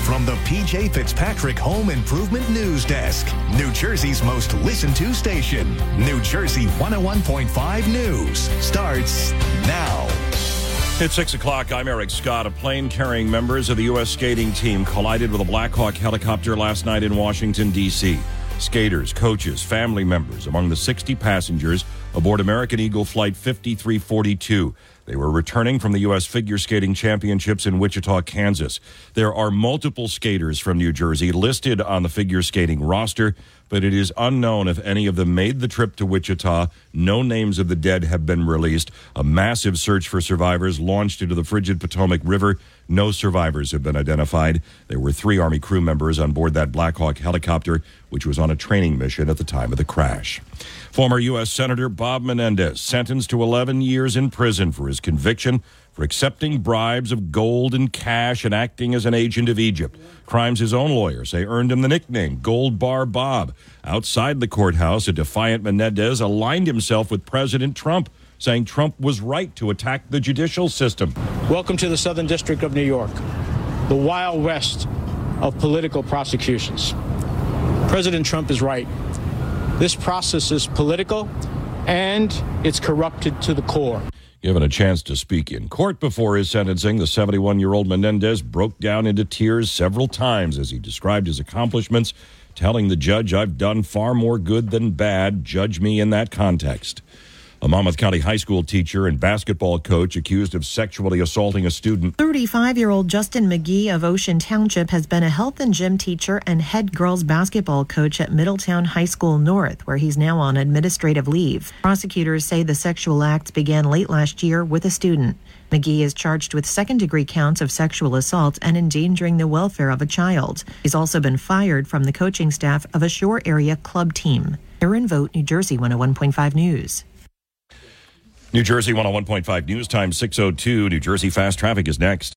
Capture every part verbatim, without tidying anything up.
from the P J Fitzpatrick Home Improvement News Desk, New Jersey's most listened to station. New Jersey one oh one point five News starts now. It's six o'clock. I'm Eric Scott. A plane carrying members of the U S skating team collided with a Black Hawk helicopter last night in Washington, D C Skaters, coaches, family members among the sixty passengers aboard American Eagle Flight fifty-three forty-two. They were returning from the U S Figure Skating Championships in Wichita, Kansas. There are multiple skaters from New Jersey listed on the figure skating roster, but it is unknown if any of them made the trip to Wichita. No names of the dead have been released. A massive search for survivors launched into the frigid Potomac River. No survivors have been identified. There were three Army crew members on board that Black Hawk helicopter, which was on a training mission at the time of the crash. Former U S Senator Bob Menendez sentenced to eleven years in prison for his conviction for accepting bribes of gold and cash and acting as an agent of Egypt. Crimes his own lawyers say earned him the nickname Gold Bar Bob. Outside the courthouse, a defiant Menendez aligned himself with President Trump, saying Trump was right to attack the judicial system. Welcome to the Southern District of New York, the Wild West of political prosecutions. President Trump is right. This process is political, and it's corrupted to the core. Given a chance to speak in court before his sentencing, the seventy-one-year-old Menendez broke down into tears several times as he described his accomplishments, telling the judge, "I've done far more good than bad. Judge me in that context." A Monmouth County high school teacher and basketball coach accused of sexually assaulting a student. thirty-five-year-old Justin McGee of Ocean Township has been a health and gym teacher and head girls basketball coach at Middletown High School North, where he's now on administrative leave. Prosecutors say the sexual acts began late last year with a student. McGee is charged with second-degree counts of sexual assault and endangering the welfare of a child. He's also been fired from the coaching staff of a Shore Area club team. Erin Vogt, New Jersey one oh one point five News. New Jersey one oh one point five News Time six oh two. New Jersey Fast Traffic is next.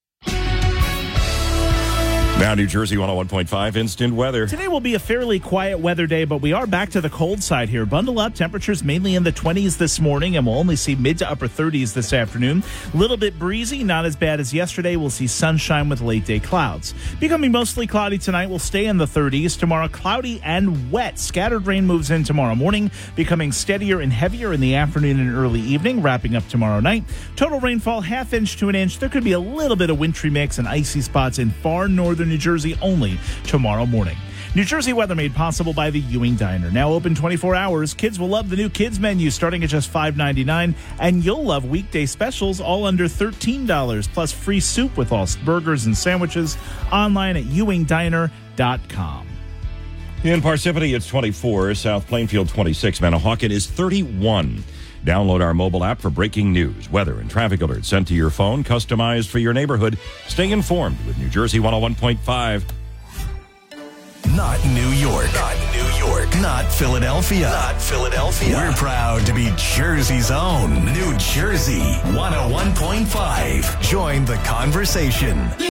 Now, New Jersey one oh one point five instant weather. Today will be a fairly quiet weather day, but we are back to the cold side here. Bundle up. Temperatures mainly in the twenties this morning, and we'll only see mid to upper thirties this afternoon. A little bit breezy, not as bad as yesterday. We'll see sunshine with late day clouds. Becoming mostly cloudy tonight, we'll stay in the thirties. Tomorrow, cloudy and wet. Scattered rain moves in tomorrow morning, becoming steadier and heavier in the afternoon and early evening, wrapping up tomorrow night. Total rainfall, half inch to an inch. There could be a little bit of wintry mix and icy spots in far northern New Jersey only tomorrow morning. New Jersey weather made possible by the Ewing Diner. Now open twenty-four hours. Kids will love the new kids menu starting at just five ninety-nine, and you'll love weekday specials all under thirteen dollars, plus free soup with all burgers and sandwiches online at ewing diner dot com. In Parsippany, it's twenty-four. South Plainfield, twenty-six. Manahawkin is thirty-one. Download our mobile app for breaking news, weather, and traffic alerts sent to your phone, customized for your neighborhood. Stay informed with New Jersey one oh one point five. Not New York. Not New York. Not Philadelphia. Not Philadelphia. We're proud to be Jersey's own New Jersey one oh one point five. Join the conversation.